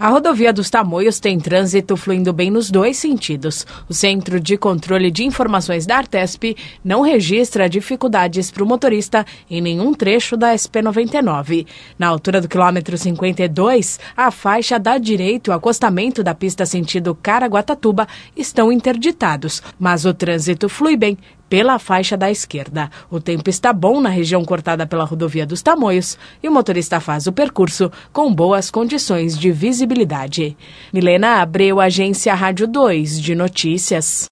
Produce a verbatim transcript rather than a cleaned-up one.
A rodovia dos Tamoios tem trânsito fluindo bem nos dois sentidos. O Centro de Controle de Informações da Artesp não registra dificuldades para o motorista em nenhum trecho da S P noventa e nove. Na altura do quilômetro cinquenta e dois, a faixa da direita e o acostamento da pista sentido Caraguatatuba estão interditados, mas o trânsito flui bem pela faixa da esquerda. O tempo está bom na região cortada pela rodovia dos Tamoios e o motorista faz o percurso com boas condições de visibilidade. Milena Abreu, Agência Rádio dois de Notícias.